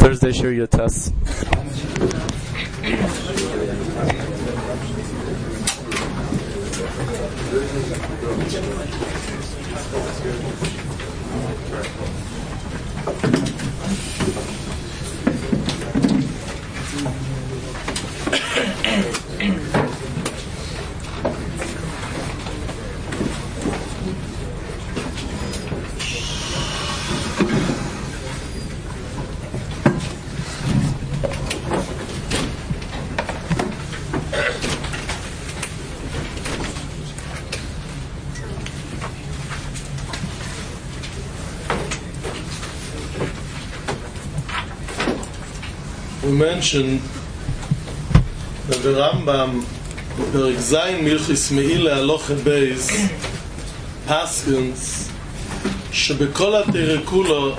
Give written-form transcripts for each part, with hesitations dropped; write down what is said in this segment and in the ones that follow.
Thursday share your tests. We mentioned that the Rambam, Perek Zayin Milchis Meila Halacha Beis, paskins שבכל התורה כולו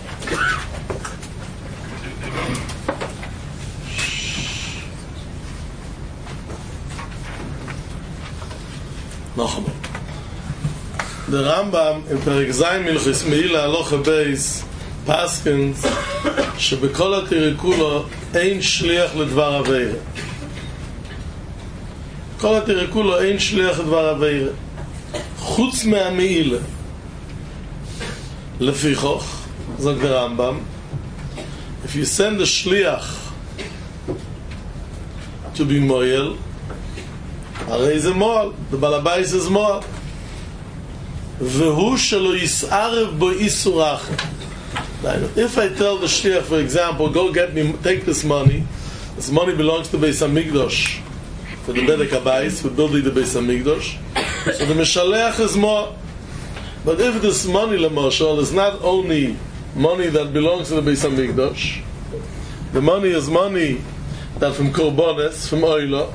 נכון. The Rambam in Perek Zayin Milchis Meila Halacha Beis paskins שבכל התורה כולו אין שליח לדבר עבירה. כל התורה כולו אין שליח לדבר עבירה חוץ מהמעילה. לפיכך, זאת הרמב"ם, if you send a shliach to be moyel, הרי זה מועל, the בעל הבית is מועל, והוא שלא יסערב בו איסור אחר. If I tell the shliach, for example, go get me, take this money belongs to Beis HaMikdash, for the Bedek HaBayis, for building the Beis HaMikdash, so the Meshaleach is more. But if this money, Lamashal, is not only money that belongs to the Beis HaMikdash, the money is money that from Korbanos, from Oila,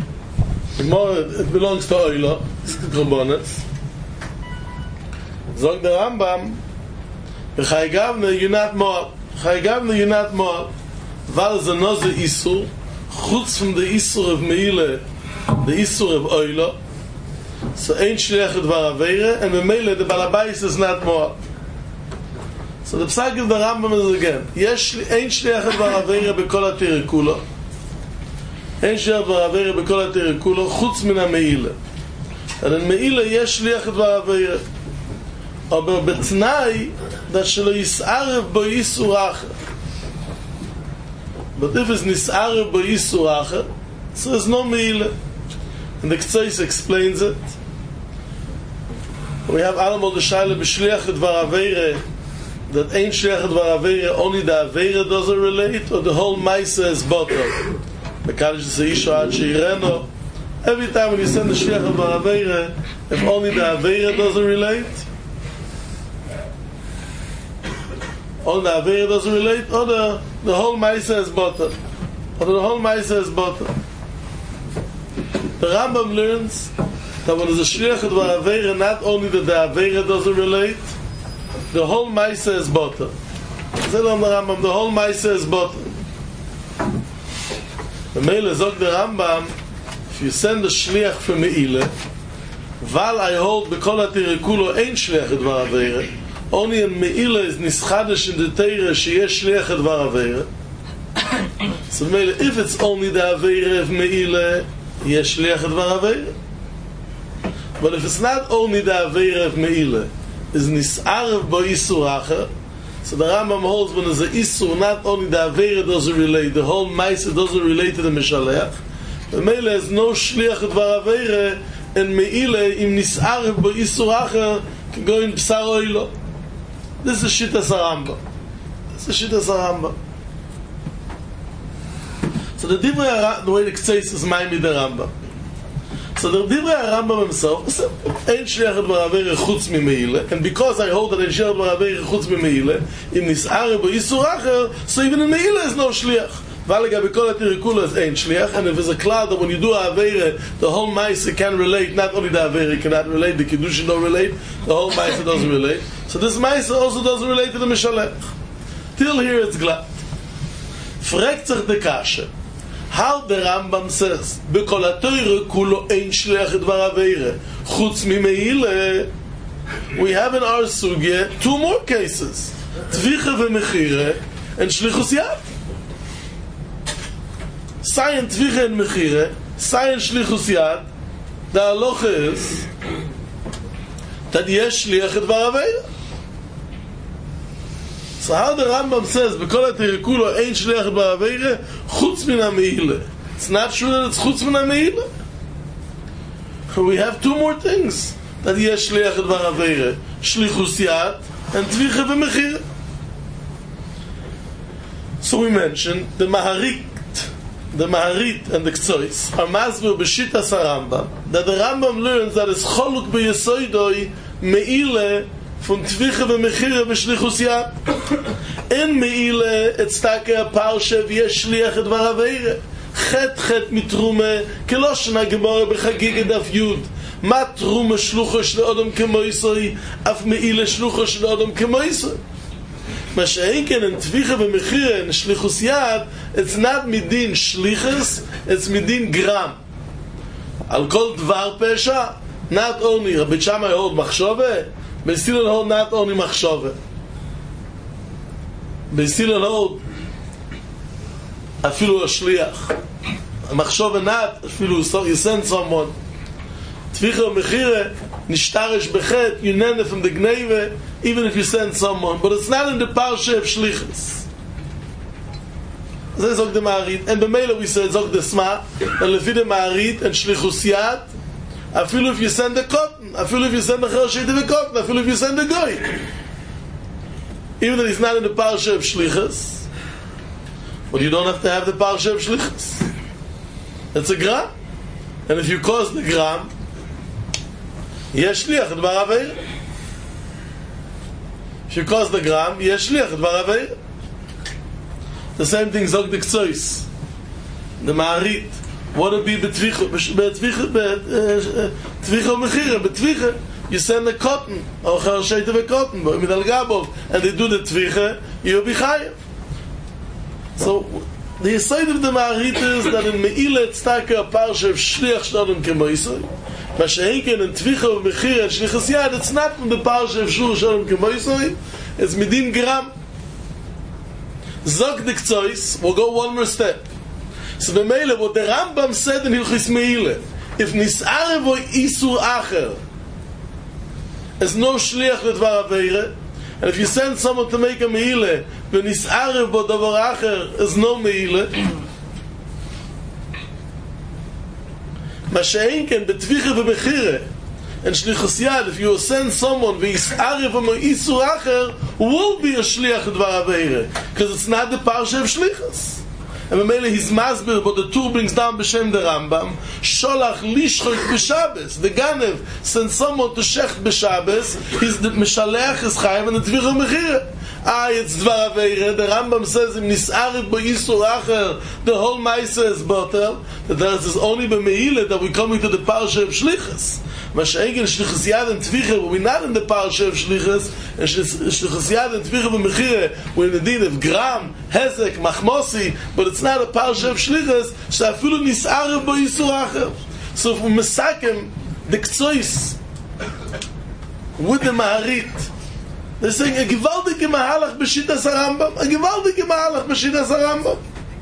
it belongs to Oila, it's Korbanos. Zog the Rambam, Chayegavne, you're not more. Chayegavne, you're not more. Val is another Isur, chutz from the Isur of Meile, the Isur of Oila. So ain't shliach dvar avera, and the Meile, the Balabais is not more. So the psak of the Rambam is again, ain't shliach dvar avera bekol atira kulo. Ain't shliach dvar avera bekol atira kulo, chutz min ha-Meile. And in Meile, yesh shliach dvar avera. Aber betnai, that shelo yis'arev bo yisur acher. But if it's nis'arev bo yisur acher, so there's no Meile. And the Ktsois explains it. We have Alamol the Shaila b'shliach dvar avera, that ain't shliach dvar avera, only the avera doesn't relate, or the whole Maisa is bottom. The Kaddish Seisho ad sheireno. Every time when you send the shliach dvar avera, if only the avera doesn't relate, or the avera doesn't relate, or the whole Maisa is bottom, or the whole Maisa is bottom. The Rambam learns that when there's a shliach dvar avera, not only that the avera doesn't relate, the whole Maisa is bottom. The whole Maisa is bottom. The Meile zog the Rambam, if you send a shliach from Meile, val I hold bekol atira kulo ein shliach dvar avera, only in Meile is nischadish in the Torah sheyesh shliach dvar avera. So Meile, if it's only the avera of Meile, yesh shliach dvar avera. But if it's not only the avera of Meile, is nis'arev bo isur acher, so the Rambam holds when there's a isur, not only the avera doesn't relate, the whole Maisa doesn't relate to the Meshaleach. The Meile has no shliach dvar avera, and Meile im nis'arev bo isur acher can go in Psar Oilo. This is Shittas HaRambam. So the Divrei, the way the Ktsois is Maimid the Rambam. So the Divrei Rambam himself ain't shliach dvar avera chutz mimeile, and because I hold that ain't shliach dvar avera chutz mimeile, im nis'arev bo isur acher, so even in Meile is no shliach. Valega bekol atira kulo is ain't shliach, and if there's a cloud that when you do avera, the whole Maisa can relate. Not only the avera cannot relate, the Kiddushin don't relate, the whole Maisa doesn't relate. So this Maisa also doesn't relate to the Mishalech. Till here it's glad. Fragt sich the kasha. How the Rambam says, bekol atira kulo ain't shliach dvar avera chutz mimeile. We have in our sugya two more cases. Tvicha v'mechira, and Shlichus Yad. Sayin Tvicha and Mechire, Sayin Shlichus Yad, the halacha is that yesh shliach et dvar aveira. So how the Rambam says, B'kol HaTirikulo ein shliach et dvar aveira, chutz min ha-me'ile. It's not true that it's chutz min ha-me'ile. We have two more things that yesh shliach et dvar aveira, shlichus yad and tvicha v'mechira. So we mentioned the Maharit and the Ktsois are masbir b'shitas HaRambam, that the Rambam learns that it's choluk b'yesoidoi me'ile from tvicha v'mechira v'shlichus yad. In me'ile it's take a parsha v'yesh shliach et dvar aveira. Chet mitrume kelosh na gemara b'chagig daf yud. Ma trume shlucha shel adam kemoisoi af me'ile shlucha shel adam kemoisoi. Ma she'enken in tvicha v'mechira in shlichus yad, it's not midin shlichus, it's midin gram. Al kol dvar pesha, not only Rabbi Shammai hold machshove, Beis Hillel hold not only machshove. Beis Hillel hold afilu a shliach. Machshove not afilu you send someone. Tvicha v'mechira nishtarish bechet, you nene from the gneve, even if you send someone, but it's not in the parsha of shlichus. Zeh zog the Maharit, and b'meila we say zog the Sma, and lefi the Maharit and shlichus yad, afilu if you send a cotton, afilu if you send a choshet of a cotton, afilu if you send a goy, even though it's not in the parsha of shlichus, but you don't have to have the parsha of shlichus. It's a gram, and if you cause the gram, yesh shliach et dvar aveira. If you cause the gram, yesh shliach et dvar aveira. The same thing zog the Ktsois, the Maharit. What would be betvicha mechira? Betvicha, you send a cotton or choshet of a cotton, but midal gabov, and they do the tvicha, you'll be chayav. So the side of the Maharit is that in Me'ila it's taka a parsha of shliach shnodem kemoisoi. Mashenken and tvicha of mechira and shlichus yad, it's not from the parsha of shliach shnodem kemoisoi, it's midin gram. Zog the Ktsois, we'll go one more step. So the Meile, what the Rambam said in Hilchis Meile, if nis'arev or isur acher, there's no shliach ledvar aveire, and if you send someone to make a Meile, when nis'arev or davar acher, there's no Meile. Masha'inken betvicha v'mechire, and shlichus yad, if you send someone v'yis'arev or isur acher, will be a shliach dvar aveire, because it's not the parsha of shlichus. And Mamela his masbir, but the two brings down b'shem the Rambam, sholach lishchot b'Shabbos. The Ganev sends someone to shecht b'Shabbos, he's the mishaleach is chayav and the tvicha mechira. It's dvar aveire. The Rambam says in nis'arev b'yisur acher, the whole ma'isa is botel. That there is only b'meila that we're coming to the parsha of shlichus. Masha'egen shlichus yad and tvicha, we're not in the parsha of shlichus, and shlichus yad and tvicha b'mechira, we're in the din of gram, hezek, machmosi, but it's not a parsha of shlichus, she'afilu nis'arev b'yisur acher. So if we mesakem the Ktsois with the Maharit, they're saying a gewaltige mahalach b'shitas HaRambam, a gewaltige mahalach b'shitas HaRambam.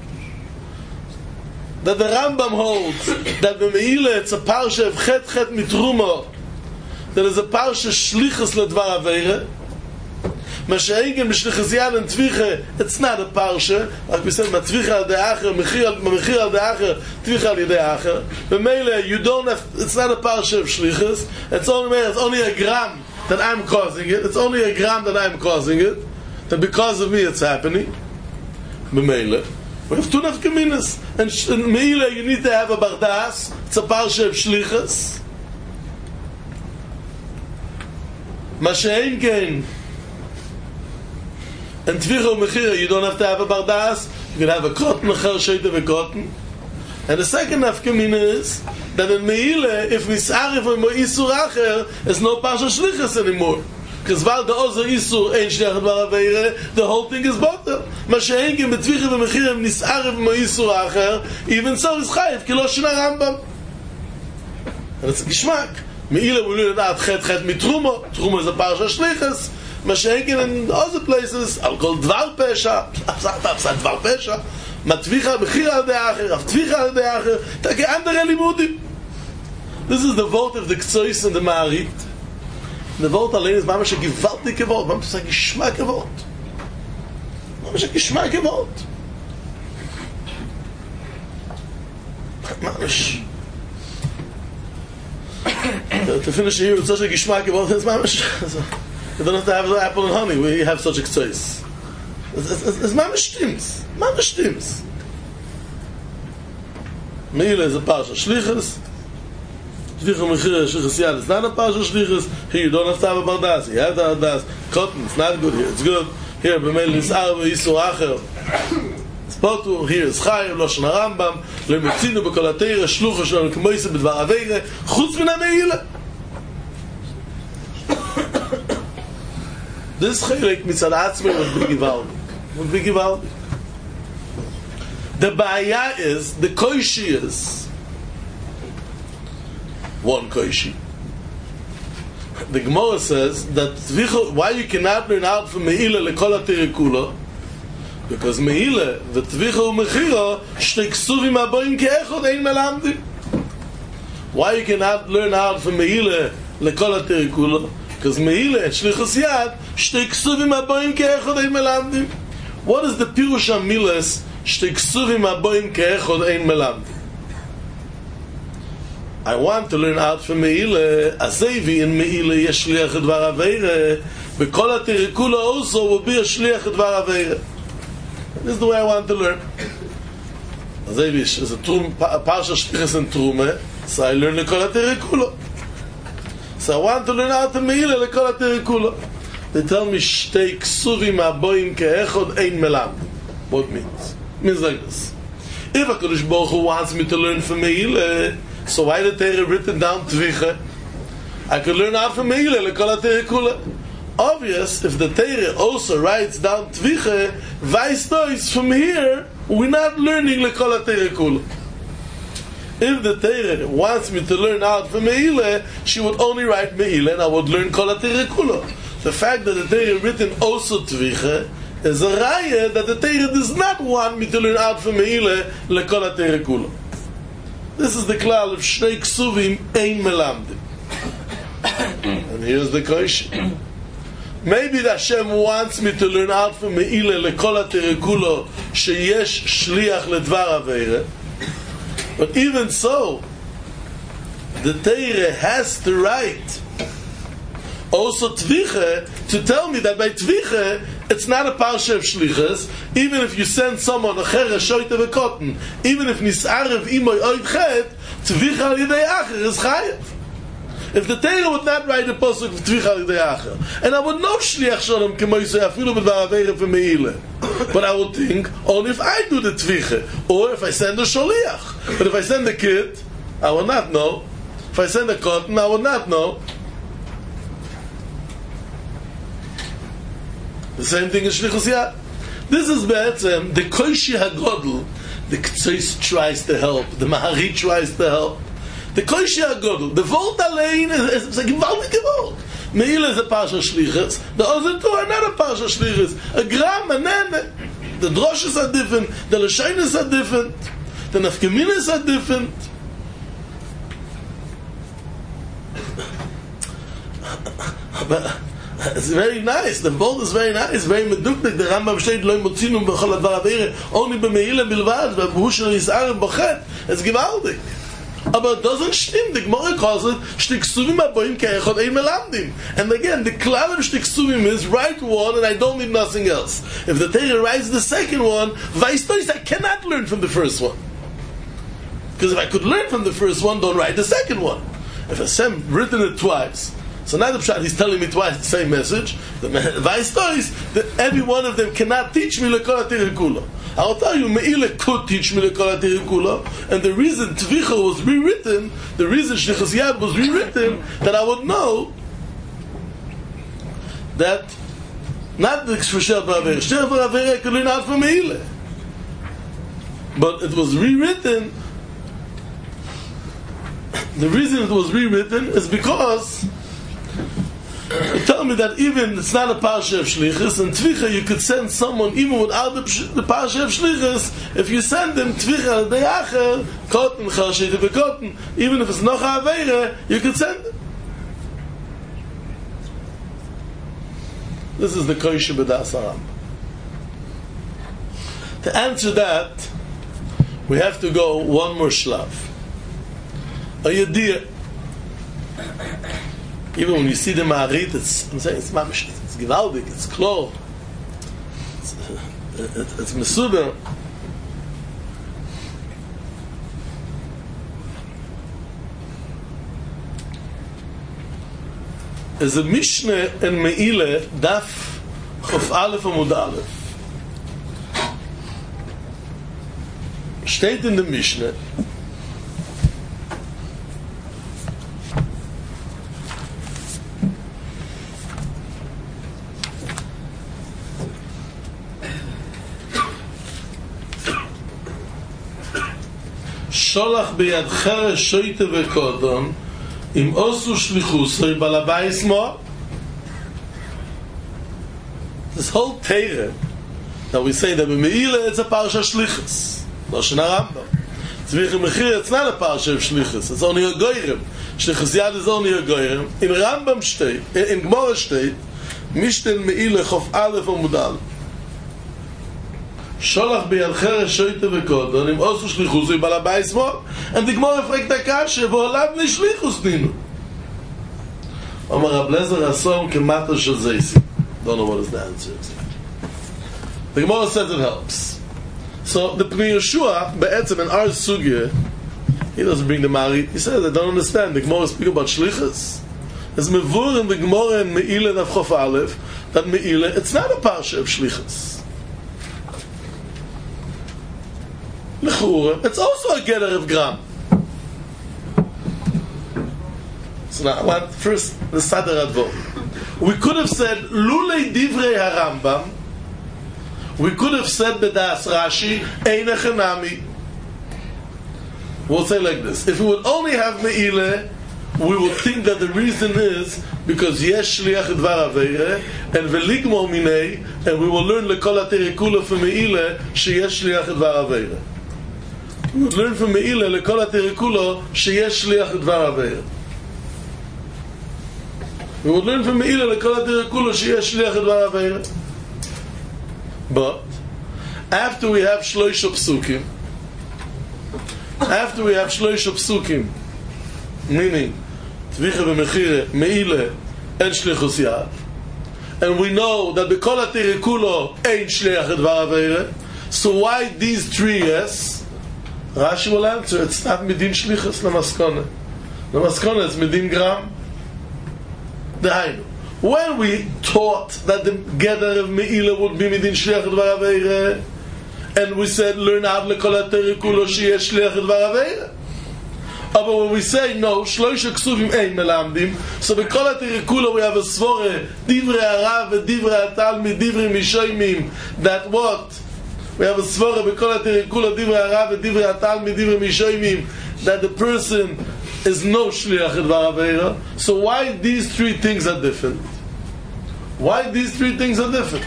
That the Rambam holds that the Me'ila it's a parsha of chet mitruma, that is a parsha shlichus ledvar aveire. Masha'egen b'shlichus yad and tvicha, it's not a parsha, like we said, tvicha al de'acher, mechir al de'acher, tvicha al de'acher. The Me'ila, you don't have, it's not a parsha of shlichus, it's only a gram that I'm causing it, it's only a gram that I'm causing it, that because of me it's happening. The Me'ila. We have two nafkaminas. And in Meila you need to have a bardas. It's a parsha of shlichus. Masha'en kein. And tvicha mechira, you don't have to have a bardas. You can have a cotton, a choshet of a cotton. And the second nafkamina is that in Meila, if nis'arif or isur acher, there's no parsha shlichus anymore. Because while the Ozer Isur ain't shliach dvar aveire, the whole thing is botel. Masha'enkim betvicha v'mechirem nis'arev ma'isur acher, even so is chayiv, ki lo shina Rambam. And it's a gishmak. Me'ila we learn out chet mitrumo. Trumo is a parsha shlichus. Mashenken in other places, I'll call Dvar Pesha, Dvar Pesha, Matvicha Bechira al Deacher, Avtvicha al Deacher, Take andere Limudim. This is the vote of the Ktsois and the Ma'arit. The vote allein is mamash a gewaltige Wort, mamash a geschmacke Wort. Mamash a geschmacke Wort. Mamash. To finish here with such a geschmacke Wort, it's mamash. You don't have to have apple and honey when you have such a Ktsois. It's mamash stimms. Mamash stimms. Meile is a parsha Shlichus. Shlichus Mechira, Shlichus Yad, it's not a parsha Shlichus. Here you don't have to have a bardas. You have to have das. Cotton, it's not good here. It's good. Here, B'meil Nis'ar V'Yisu Acher. It's Potu. Here is Chayim, Loshen HaRambam. Le'metzinu b'kol ha'teira, Shlucha Shalom K'moise b'dvar Aveire. Chutz min ha'meile. This Chelek mitzad Atzmei would be givaldik. The Ba'aya is, the Koishi is one Koishi. The Gemara says that why you cannot learn out from Me'ila lekol ha'terikula, because Me'ila v'tvicha u'mechira shtei ksuvim aboim ke'echod ein melamdim. Why you cannot learn out from Me'ila lekol ha'terikula, because Me'ila and Shlichus Yad shtei ksuvim aboim ke'echod ein melamdim. What is the Pirush HaMilas shtei ksuvim aboim ke'echod ein melamdim? I want to learn out from Me'ila, Azevi in Me'ila yesh shliach dvar aveire, B'kol ha'terikula also will be a shliach dvar aveire. This is the way I want to learn. Azevi is a parsha shlichus and trume, so I learn lekol ha'terikula. So I want to learn out from Me'ila lekol ha'terikula. They tell me shtei ksuvim aboim ke'echod ein melamdim. What it means? It means like this. If HaKadosh Baruch Hu wants me to learn from Me'ila, so why the Torah written down Tvicha? I could learn out from Me'ila lekol ha'terikula. Obvious, if the Torah also writes down Tvicha, Vaistois from here, we're not learning lekol ha'terikula. If the Torah wants me to learn out from Me'ila, she would only write Me'ila and I would learn kol ha'terikula. The fact that the Torah written also Tvicha is a raya that the Torah does not want me to learn out from Me'ila lekol ha'terikula. This is the klal of Shnei Ksuvim Ein Melamdim. And here's the question. Maybe that Hashem wants me to learn out from Me'ila lekol ha'terikula sheyesh shliach ledvar aveire. But even so, the Torah has to write also Tvicha to tell me that by Tvicha it's not a parsha of shlichus. Even if you send someone a cheres shoyte v'kotten, even if nisarev imoy oid chet, Tvicha al yidei acher is chayev. If the Torah would not write a pasuk of Tvicha al yidei acher, and I would know shliach shalom kemoisei afilu b'dvar aveire for Me'ila, but I would think only if I do the Tvicha, or if I send a sholiach. But if I send a kid, I will not know. If I send a cotton, I will not know. The same thing is Shlichus Yad. This is be'etzem, the Koishi HaGodl, the Ktsois tries to help, the Maharit tries to help. The Koishi HaGodl, the Volt Alein is a gewaltige Volt. Me'ila is a Parsha Shlichus, the other two are not a Parsha Shlichus. A Gram, a Nene. The Droshes are different, the Lashonis are different, the Nafkeminas are different. But it's very nice. The bold is very nice, very meduktik. The Rambam steht lo motzinu b'chol advar aveire only b'meila bilvad v'buhu shel yisarem bochet. It's gewaltig. Aber it doesn't stim. The Gemara calls it shtik suvim aboim ke'echod ein melamdim. And again, the klal of shtik suvim is write one and I don't need nothing else. If the Torah writes the second one, vaistois, I cannot learn from the first one. Because if I could learn from the first one, don't write the second one. If Hashem written it twice, so now the Pshat, he's telling me twice the same message. The stories that every one of them cannot teach me lekol ha'terikula. I'll tell you, Me'ila could teach me lekol ha'terikula, and the reason Tvicha was rewritten, the reason Shlichus Yad was rewritten, that I would know that not the Shlichus Yad I could learn out from Me'ila. But it was rewritten. The reason it was rewritten is because You tell me that even it's not a parsha of shlichus, and tvicha you could send someone even without the parsha of shlichus. If you send them tvicha de'acher, koten charshete bekoten, even if it's noch aveire, you could send them. This is the koisha b'das Rambam. To answer that, we have to go one more shlav. A yediyah. Even when you see the Ma'arit, I'm saying it's mamish, it's gewaldig, it's klar, it's mesuber. There's a Mishnah in Me'ile, Daf Chof Aleph Amud Aleph. Steht in der Mishnah, שולח בידך שויטה וקודון אם עושו שליחוסי בלבייס מו. This whole Torah that we say that Me'ila it's a parsha shlichus, Lashon HaRambam. Tzvicha Mechir it's not a parsha of shlichus, it's only a goyrem. Shlichus Yad is only a goyrem. In Rambam steht, in Gemara steht, Mishten Me'ila Chof Aleph Amud Aleph. שולח בידך שויטה וקודון אם עושו שליחוסי בלבייס מו. And the Gemara fragt der Kasche, ועולד נשליחוס נינו. אומר רב לזר אסום כמטה של זייסי. Don't know what is the answer. The Gemara says it helps. So the Pnei Yeshua, be'etzem in our sugya, he doesn't bring the Marit. He says, I don't understand. The Gemara speak about shlichus. There's mevur in the Gemara in Me'ila Daf Chof Aleph that Me'ila, it's not a parsha of shlichus. L'chura, it's also a getter of gram. So now I want first the Sadar Advo. We could have said Lulei Divrei HaRambam. We could have said B'das Rashi Ein Echanami. We'll say like this: if we would only have Me'ile, we would think that the reason is because Yesh Shliach Dvar Aveire and Veligmo Minei, and we will learn Lekol HaTorah Kula from Me'ile sheyesh Shliach Dvar Aveire. We would learn from Me'ile Lekol HaTorah Kula sheyesh Shliach Dvar Aveire. We would learn from Me'ile Lekol HaTorah Kula sheyesh Shliach Dvar Aveire. But after we have Shloisha Psukim, meaning Tvicha v'Mechire, Me'ile, and Shlichus Yad, and we know that B'kol HaTorah Kulo ain't Shliach Dvar Aveire, so why these three yes? Rashi will answer, it's not Midin Shlichus Lamaskona. Lamaskona it's Midin Gram. Dehainu. When we taught that the gather of Me'ila would be Midin Shliach Dvar Aveire, and we said, learn out Lekol HaTorah Kulo sheyesh Shliach Dvar Aveire. But when we say, no, Shloisha Ksuvim Ein Melamdim, so Bekol HaTorah Kulo we have a svore, Divrei Harav, Divrei HaTalmid, Divrei Mishoimim, that what? We have a svore, Bekol HaTorah Kulo, Divrei Harav, Divrei HaTalmid, Divrei Mishoimim, that the person is no Shliach Dvar Aveira. So why these three things are different? Why these three things are different?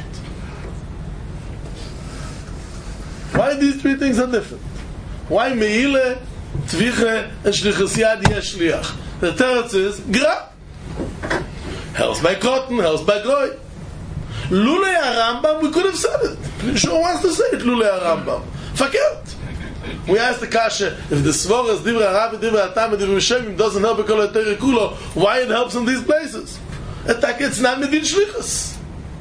Why these three things are different? Why Me'ile, Tvicha, and Shlichus Yad yesh Shliach? The teretz is Gra. Helps by cotton, helps by goy. Lulei HaRambam, we could have said it. Sure wants to say it, Lulei HaRambam. Fakert. We asked the Kasha, if the Svaras, Divrei Harav, Divrei HaTalmid, Divrei Mishoimim doesn't help Bekol HaTorah Kulo, why it helps in these places? It's not Midin Shlichus.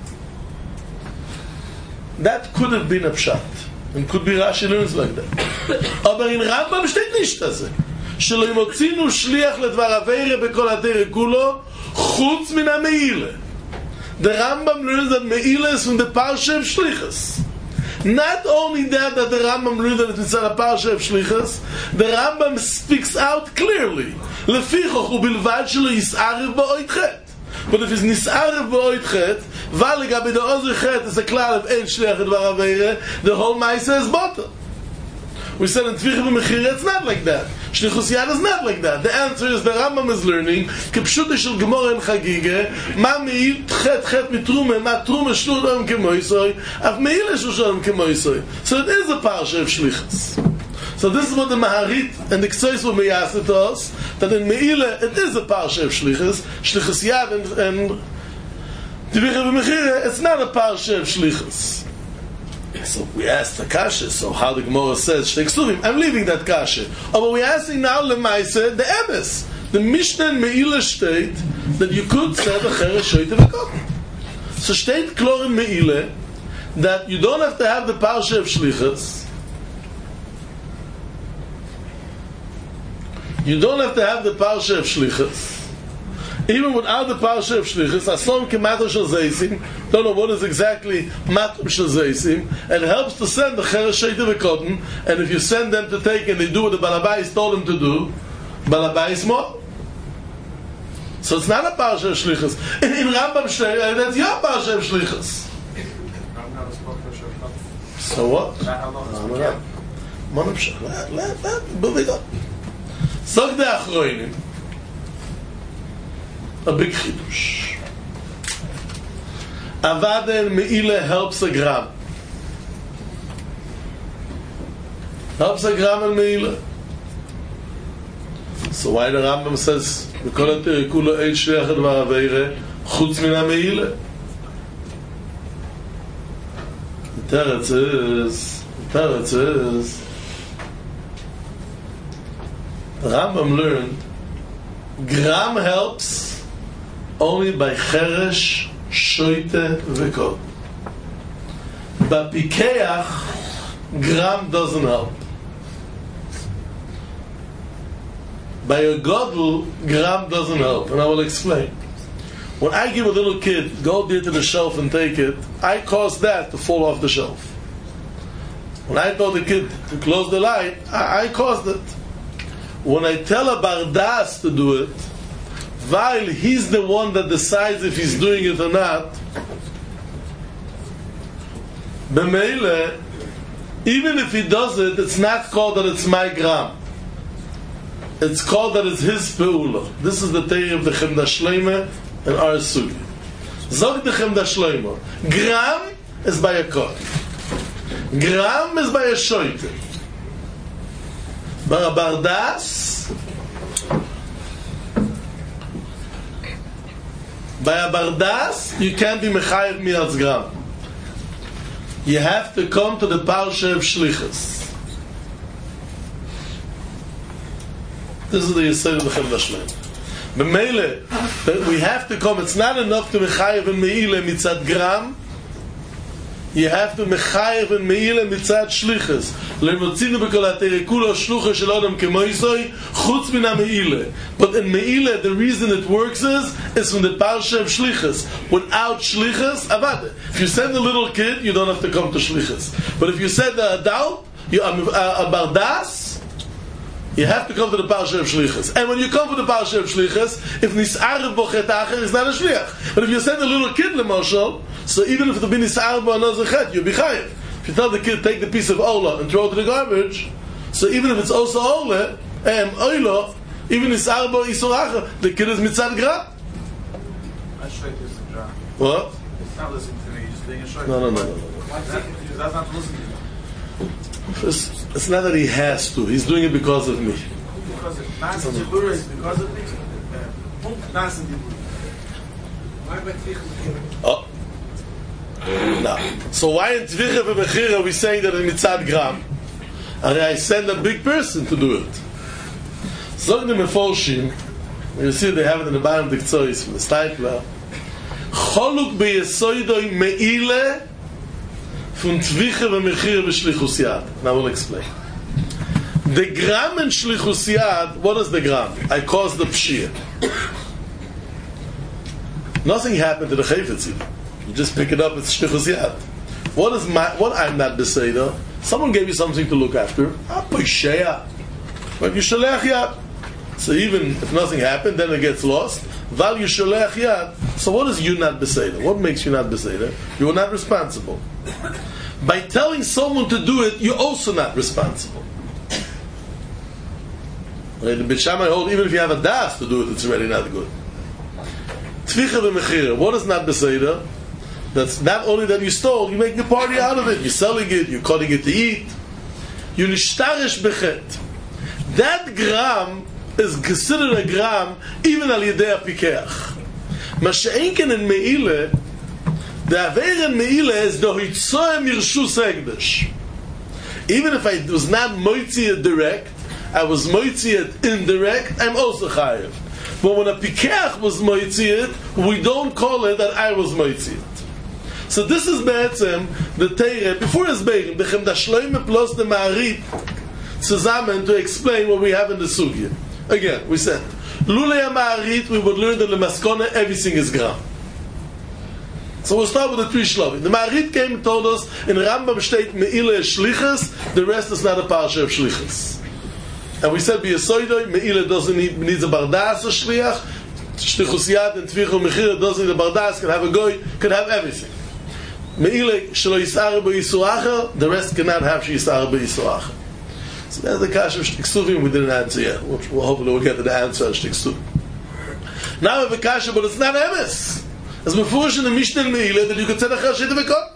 That could have been a pshat. And could be Rashi learns like that. Aber in Rambam steht nicht das. שלא ימוצינו שליח לדבר עבירה בכל התורה כולו חוץ מן המעילה. The Rambam learns that Me'ila is from the Parsha of Shlichus. Not only that the Rambam learns that it's in the Parsha of Shlichus, the Rambam speaks out clearly. לפיכך ובלבד שלא יסערב באוית חטא. But if it's nis'aref b'oid chet, v'alega b'da ozer chet is a klal of ein shliach edvar aveire, the whole ma'aseh is bottom. We said in Tvicha B'Mechira it's not like that. Shlichus Yad is not like that. The answer is the Rambam is learning Kepshute Shel Gemara and Chagige Ma Me'il Tchet Chet Mitrume Ma Trume Shlu Shalom Kemoisoi Av Me'il Shlu Shalom Kemoisoi. So it is a parsha of Shlichus. So this is what the Maharit and the Ksois will meyaseh to us, that in Me'ila it is a parsha of Shlichus, Shlichus Yad and Tvicha B'Mechira, it's not a parsha of Shlichus. So we asked the Kasha, so how the Gemara says, Shtei Ksuvim, I'm leaving that Kasha. Oh, but we're asking now Lemaise, the Emes. The Mishnah in Me'ila state that you could say the Cheresh Shoyte V'Kotten. So state Klor in Me'ila that you don't have to have the parsha of Shlichus. You don't have to have the parsha of Shlichus. Even without the parsha of Shlichus, Asom Kemato Shel Zeisim, don't know what is exactly Matom Shel Zeisim, and it helps to send the Cheresh Shoyte V'Kotten, and if you send them to take and they do what the Balabais told them to do, Balabais more. So it's not a parsha of Shlichus. In Rambam Shtei, that's your parsha of Shlichus. So what? Moving on. Sog the Achroinim, a big chidush. Avada el Me'ila helps a gram. Helps a gram el Me'ila. So why the Rambam says, V'kol ha'terikulo ein shliach advar aveire, chutz min ha'Me'ila? The teretz is, the Rambam learned gram helps only by cheresh, shoyte, v'kod. But pikeach, gram doesn't help. By a godel, gram doesn't help, and I will explain. When I give a little kid, go there to the shelf and take it, I cause that to fall off the shelf. When I told the kid to close the light, I caused it. When I tell a bardas to do it, while he's the one that decides if he's doing it or not, b'meile, even if he does it, it's not called that it's my gram. It's called that it's his peula. This is the theory of the Chemda Shleima and our Sugi. Zog the Chemda Shleima. Gram is by a kod. Gram is by a shoyte. By a bardas, you can't be mechayev miyatz gram. You have to come to the parsha of Shlichus. This is the Yisrael of the Chemda Shleima. B'meile, we have to come. It's not enough to mechayev and meile mitzad gram. You have to mechayev and meile mitzad shlichus. Lemotzinu b'kol ha'terikulo shlucha shel adam kemoisoi chutz min ha'meile. But in meile, the reason it works is from the parsha of shlichus. Without shlichus, avada. If you send a little kid, you don't have to come to shlichus. But if you send an adult, you a bardas, you have to come to the parsha of shlichus. And when you come to the parsha of shlichus, if nis'arev bo chet acher, it's not a shliach. But if you send a little kid lemoshel, so even if it be nis'arev bo another chet, you'll be chayev. If you tell the kid take the piece of ola and throw it to the garbage, so even if it's also ola oila, even nis'arev bo isur acher, the kid is mitzad gra. I should use the gra. What? It's not listening to me. You're just being a short. No. That's not listening to me. It's not that he has to. He's doing it because of me. Because of Dibura is because of me. Oh. No. So why in Tvicha B'Mechira are we saying that it's mitzad gram? I send a big person to do it. Zog the Meforshim, you see they have it in the bottom of the Ktsois from the Steipler. Choluk beyesoidoi meile from Tvicha B'Mechira b'Shlichus Yad. Now we'll explain. The gram in Shlichus Yad, what is the gram? I caused the pshia. Nothing happened to the Chayfetz. You just pick it up, it's Shlichus Yad. What I'm not beseder? Someone gave you something to look after. But you shalech yad. So even if nothing happened, then it gets lost. Val you shalech yad. So what is you not beseder? What makes you not beseder? You are not responsible. By telling someone to do it, you're also not responsible. Right? The Beit Shammai hold, even if you have a das to do it, it's already not good. Tvicha v'mechira. What is not beseder? That's not only that you stole, you're making a party out of it. You're selling it, you're cutting it to eat. You nishtarish bechet. That gram is considered a gram even al yedei apikeach. Masha'inken in meile, the aver in meile is the hitzoy mirshus hekdesh. Even if I was not moitzi it direct, I was moitzi it indirect, I'm also chayev. But when a pikeach was moitzi it, we don't call it that I was moitzi it. So this is be'etzem the Teire before his beigim the Chemda Shloime plus the Ma'arit zusammen to explain what we have in the sugya. Again, we said Lulei Ma'arit we would learn that the Maskone everything is gram. So we'll start with the three shlovim. The Ma'arit came and told us in Rambam state Me'ile is shlichus, the rest is not a parsha of shlichus. And we said B'Yesoidoi Me'ile doesn't need a bardas a shliach, shlichusiyat and tvicha mechira doesn't need a bardas, can have a goy, can have everything. Me'ile shelo yisar b'yisur acher, the rest cannot have yisar b'yisur acher. So that's the kasha of shtiksuvim we didn't answer yet. Hopefully we'll get to the answer of shtiksuvim. Now we have a kasha, but it's not emes. It's befurish in the Mishnah Me'ile that you could say the chashit v'kot.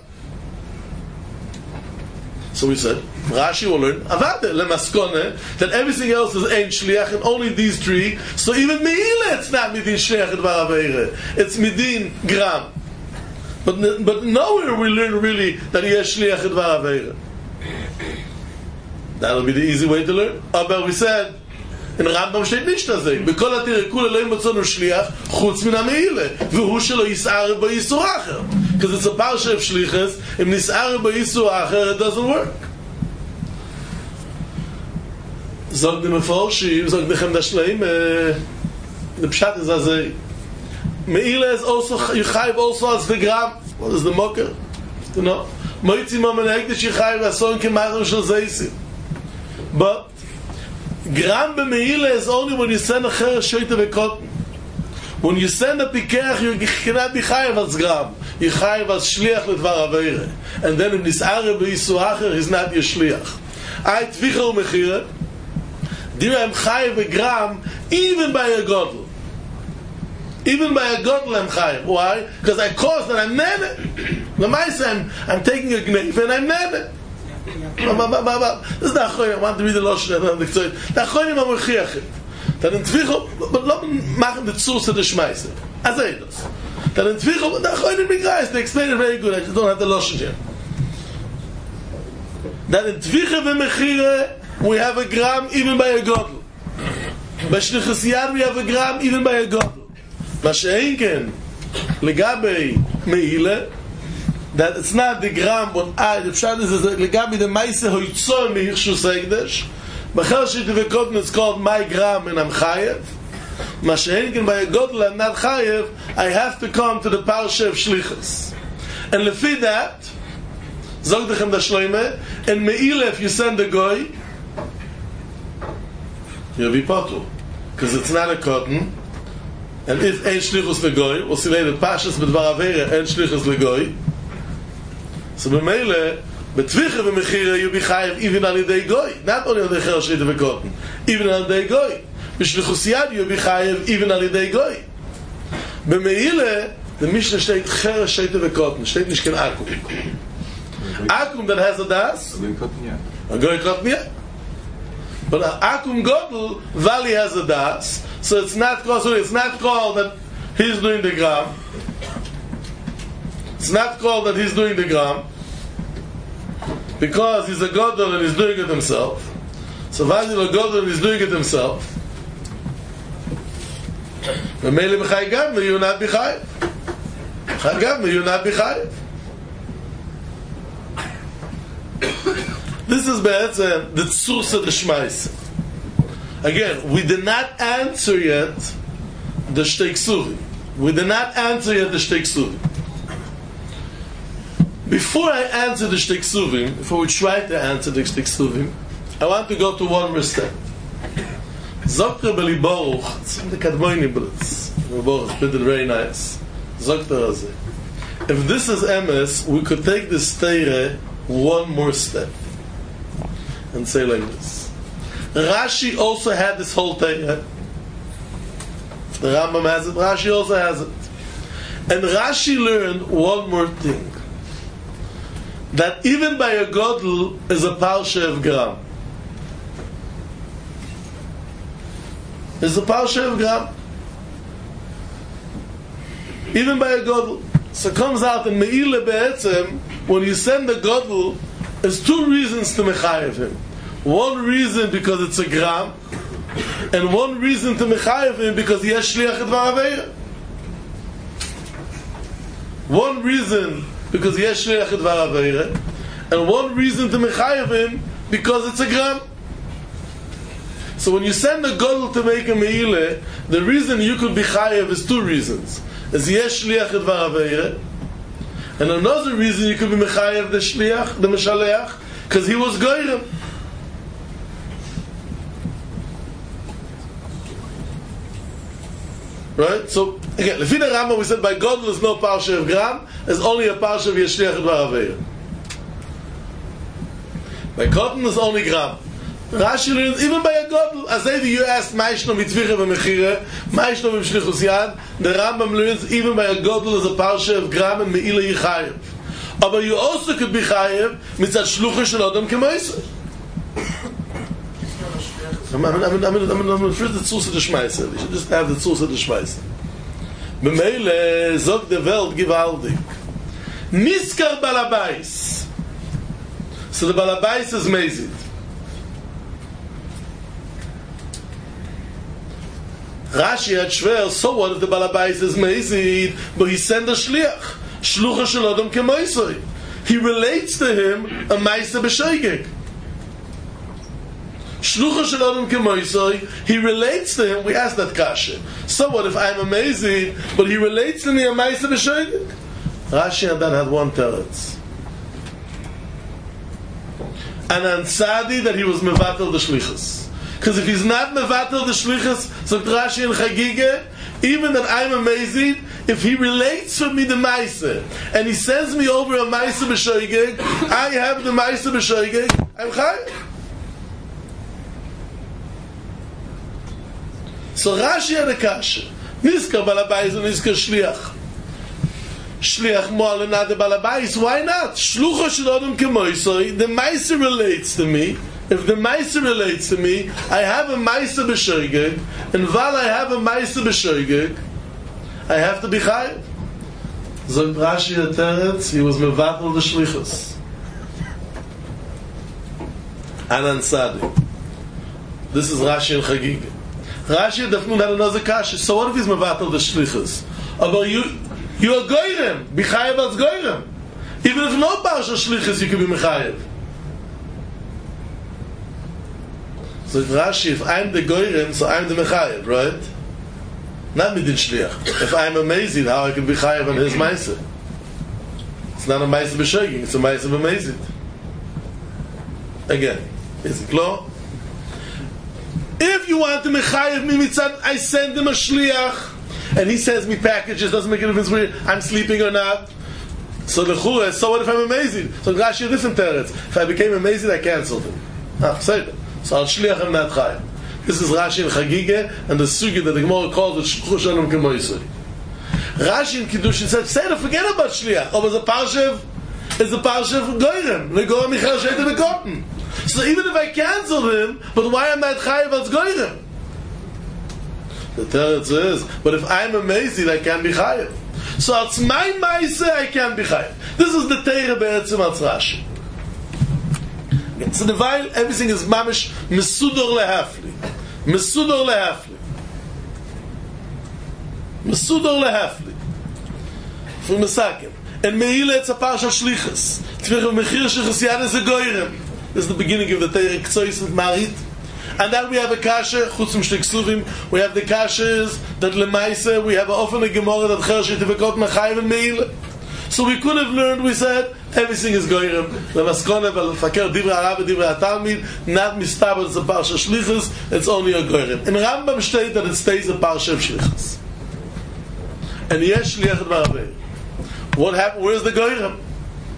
So we said, Rashi will learn avade lemaskone that everything else is ein shliach and only these three. So even Me'ile it's not midin shliach et varavere. It's midin gram. But nowhere we learn really that he has shliach et varavere. That'll be the easy way to learn. But we said in Rambam steht nicht das sei. Bekol atirikul eloim batzonu shliach chutz min ha-me'ile v'hu shelo yis'ar b'yisur acher. Because it's a parsha of shlichus. If nis'ar b'yisur acher, it doesn't work. Zog the meforshim, zog the Chemda Shleim, the pshat is as Me'ile is also Yichayv also as the gram. What is the mocker? You know, Moitzi Momen Hekdesh Yichayv Ason Kemachim Shel Zeisim. But gram b'Me'ile is only when you send a Cher Shoyte v'Kotten. When you send a Pikeach, you cannot be Chayev as gram. Yichayv as Shliach l'Dvar Aveire. And then in Nis'are b'Yisur Acher, he's not your Shliach. I Tvicha u'Mechira. Dir I'm Chayev v'gram even by a Godel. Even by a godel I'm chayiv. Why? Because I caused that I'm nene. L'maisa I'm taking a gneiv and I'm nene. This is the Achonim. I want to read the Lashon. The Achonim are mechiachim. That in Tvicha, but not machen the tzursa de shmeise. As I does. That in Tvicha, the Achonim begreis. They explain it very good. I just don't have the Lashon here. That in Tvicha v'mechire we have a gram even by a godel. By shlichus yad we have a gram even by a godel. Masha'inken legabe me'ile that it's not the gram but the pshat is legabe the meise hoitzor mehirshus hekdesh b'chel shit v'kotn it's called my gram and I'm chayev. Masha'inken by a godel I'm not chayev. I have to come to the parsha of shlichus and lefi that zog dechem da shloime and me'ile if you send a goy you'll be potu because it's not a cotton. And if ein shlichus legoy, we'll see later, Pashas b'dvar avera, ein shlichus legoy. So b'meile, b'tvicha v'mechira, you be chayev even al yedei goy. Not only al yedei cher shita v'kotten, even al yedei goy. B'shlichus yad, you be chayev even al yedei goy. B'meile, the Mishnah steht cher shita v'kotten, steht nicht kein akum. Akum that has a das, a goy kotten yad. But akum godel, valley has a das, so it's not called that he's doing the gram. It's not called that he's doing the gram because he's a godel and he's doing it himself. So why is he a godel and he's doing it himself? Memele b'chay gam, you're not b'chay. B'chay gam, you're not b'chay. This is the tzursa de shmais. Again, we did not answer yet the shteik suvim. We did not answer yet the shteik suvim. Before I answer the shteik suvim, before we try to answer the shteik suvim, I want to go to one more step. Zokter Beli Baruch, it's from the Kadmoini Blitz. Baruch did it very nice. Zokter Razeh. If this is emes, we could take this teire one more step and say like this. Rashi also had this whole thing. The Rambam has it, Rashi also has it. And Rashi learned one more thing. That even by a Godel is a Parsha of Gram. Is a Parsha of Gram. Even by a Godel. So it comes out in Me'ile Be'etzem, when you send a Godel, there's two reasons to Mechayev him. One reason because it's a Gram, and one reason to Mechayev him because he has Shliach Edvar Aveira. One reason because he has Shliach Edvar Aveira, and one reason to Mechayev him because it's a Gram. So when you send a Godel to make a Me'ile, the reason you could be Chayev is two reasons. Is yesh shliach edvar aveira, and another reason you could be mechayev the shliach, the meshaleach, because he was goyrem. Right? So again, lefi the Rambam we said by God there's no parsha of gram, there's only a parsha of yesh shliach edvar aveira. By cotton there's only gram. Rashi learns even by a Godel, as if you asked Maishno mitzvicha v'mechira, Maishno v'mshlichus yad, the Rambam learns even by a Godel is a parsha of gram and me'ila yichayev. But you also could be chayev mitzat shlucha shel adam k'moisa. I'm afraid the tzus of the shmeisa. You should just have the tzus of the shmeisa. B'meile zog the Welt givaldik. Niskar balabais. So the balabais is mezid. Rashi had shver, so what if the balabais is mezid, but he sent a shliach, shlucha shel adam kemoisoi. He relates to him a ma'aseh b'shoigeg. Shlucha shel adam kemoisoi. He relates to him. We asked that kasha. So what if I'm a mezid, but he relates to me a ma'aseh b'shoigeg? Rashi and that had one teretz. And Ansadi that he was mevatel the shlichus. Because if he's not mevatel the shlichus, so Rashi and Chagige, even that I'm amazing, if he relates for me the ma'aseh, and he sends me over a ma'aseh b'shoigeg, I have the ma'aseh b'shoigeg, I'm chayav. So Rashi had a kasha. Niskar balabais and niskar shliach. Shliach mo'al and not the balabais. Why not? Shlucha shel adam kemoisoi. The ma'aseh relates to me. If the Maisa relates to me, I have a Maisa b'shoigeg, and while I have a Maisa b'shoigeg, I have to be chayav. Zog Rashi Teretz, he was mevatel the shlichus. Anan Sadi. This is Rashi and Chagige. Rashi Dafnun had another kasha. So what if he's mevatel the shlichus? But you are goyrem, be chayav as goyrem. Even if no parsha shlichus, you can be mechayav. So Rashi, if I'm the goyrem, so I'm the mechayev, right? Not midin shliach. If I'm amazing, how I can be chayev on his ma'aseh? It's not a ma'aseh b'shoigeg, it's a ma'aseh b'mezid. Again, is it clear? If you want to mechayev me mitzad, I send him a shliach, and he sends me packages, doesn't make a difference whether I'm sleeping or not. So the chura, so what if I'm amazing? So Rashi a different teretz. If I became amazing, I cancelled him. Say that. So Al Shliach am not chayav. This is Rashi and Chagige, and the sugi that the Gemara calls it Shlucha shel adam kemoisoi. Rashi and Kiddushin said, say to forget about Shliach. Oh, it's a parsha of goyrem. Legor Michael Sheite bekotten. So even if I canceled him, but why am I chayav als goyrem? The teretz is, but if I'm amazing, I can't be chayav. So als my ma'aseh, I can't be chayav. This is the teire be'etzem als Rashi. So the while everything is mamish mesudor lehafli. From Mesakim. And Me'ila it's a parsha shlichus. Tzvich of mechir shlichus yad is a goyrem. This is the beginning of the Teirek Ktsois and Marit. And then we have a kasha, chutzim shliksuvim, we have the kashas that lemaise, we have often a gemara that chershit tivekot mechayv and Me'ila. So we could have learned, we said, everything is goyrem. Lemaskone, velfaker, divrei Arab, divrei Talmid, not mistaber, it's a parsha shlichus, it's only a goyrem. In Rambam state that it stays a parsha of shlichus. And yesh shliach dvar avei. What happened? Where's the goyrem?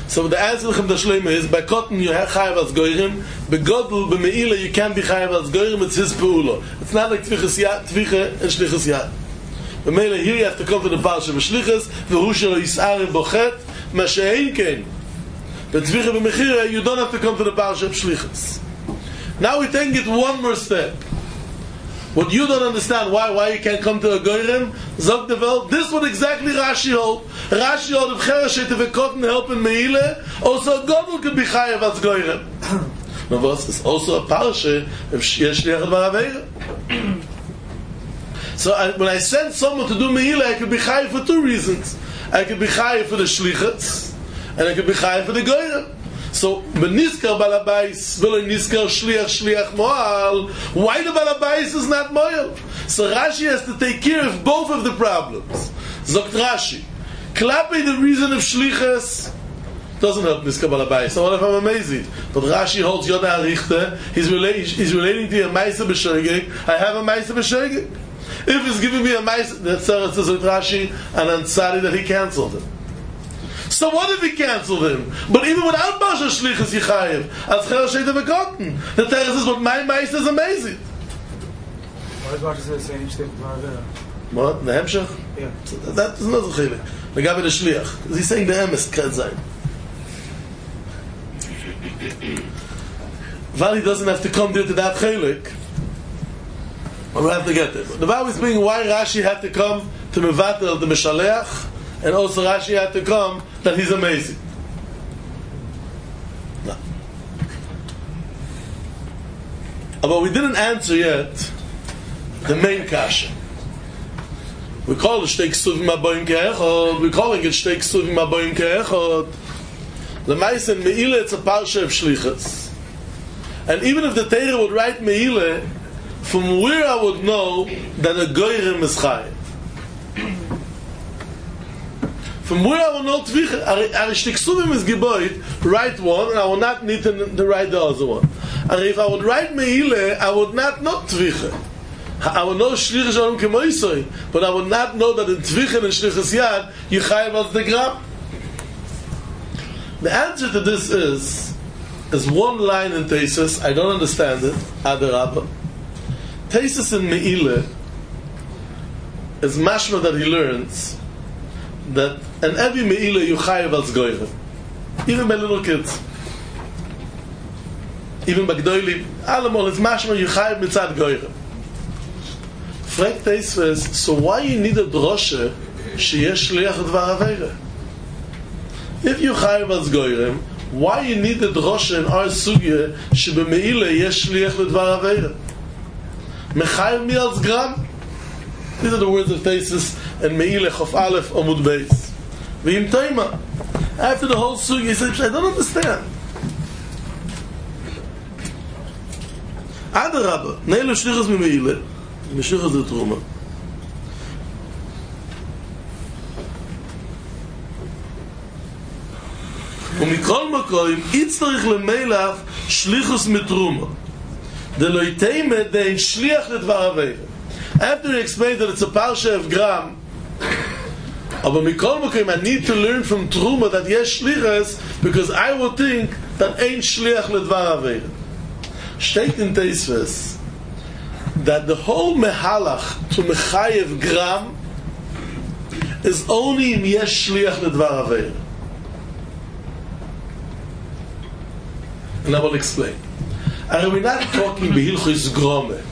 So the answer to the Shleima is, by cotton you have chayav as goyrim, by godel, by meila you can't be chayav as goyrim, it's his peula. It's not like tviche and shlichus yad. By meila here you have to come to the parsha of shlichus, v'hu shelo yis'arim bochet, ma she'ein kein. But tviche b'mechira, you don't have to come to the parsha of shlichus. Now we take it one more step. What you don't understand, why you can't come to a goyrim, zog the welt, this what exactly Rashi hold. Rashi hold, if chereshet v'kotten help in meile, also a godel could be chayav as goyrim. Now what is also a parsha, if yesh liach dvar aveira. So when I send someone to do meile, I could be chayav for two reasons. I could be chayav for the shlichutz, and I could be chayav for the goyrim. So, beniskar balabais, v'lo niskar shliach moal, why the balabais is not moal? So Rashi has to take care of both of the problems. Zokt Rashi, klappe the reason of shlichus doesn't help niskar balabais. I wonder if I'm amazing. But Rashi holds Yoda Arichte, he's relating to a Maisa b'shegeg, I have a Maisa b'shegeg. If he's giving me a Maisa, that's Zokt Rashi, and Ansari that he cancelled it. So what if he cancelled him? But even without Basha Shlichus Yichayev, as Chereshet V'kotten, the Teres is what my Meister is amazing. Why is Basha saying Shtei Dvar? What? The Hemshech? Yeah. So that is not the Chilek. The Gabi the Shliach. Because he's saying the Emes can't say. While he doesn't have to come there to that Chilek, we'll have to get there. The Bible is being why Rashi had to come to Mevatel the Meshaleach, and also Rashi had to come that he's amazing. No. But we didn't answer yet the main kasha. We call it Shtei Ksuvim Abayim Ke'echad. We're calling it Shtei Ksuvim Abayim Ke'echad. The Maisa in Me'ila, it's a parsha of Shlichus. And even if the Torah would write Me'ila, from where I would know that a goyrim is chayav. From where I will know Tvicha, Arishtiksuvim is Geboit, write one, and I will not need to write the other one. And if I would write Meile, I would not know Tvicha. I would know Shlichus Shalom Kemoisoi, but I would not know that in Tvicha and Shlichus Yad, you chayav as the gram. The answer to this is one line in Teisus, I don't understand it, Adarabba. Teisus in Meile is mashma that he learns that and every meila you chayav as goyim, even by little kids, even by gdoilim, alamol it's mashma you chayav mitzad goyim. Frag Teisves, so why you need a droshe sheyesh shliach dvar aveira? If you chayav as goyim, why you need a droshe in our sugya shebe meila yesh shliach dvar aveira? Mechayav mi als gram. These are the words of Teisves and Me'ilech of Aleph Amud Beis. V'im Toima. After the whole sugi, he said, I don't understand. Adarabba, Neilu Shlichus mi Me'ilech, Meshlichus de Truma. ומכל מקום, יצטרך למלך שליחוס מתרומה. דלא יתאמה דין שליח לדבר אבירה. After he explained that it's a parsha of gram, but mikol mokim, I need to learn from Truma that yes shlichas, because I would think that ain't shliach ledvar aveira. Steht in Teisves that the whole mehalach to mechayev gram is only in yes shliach ledvar aveira. And I will explain. And we're not talking behilchos grome.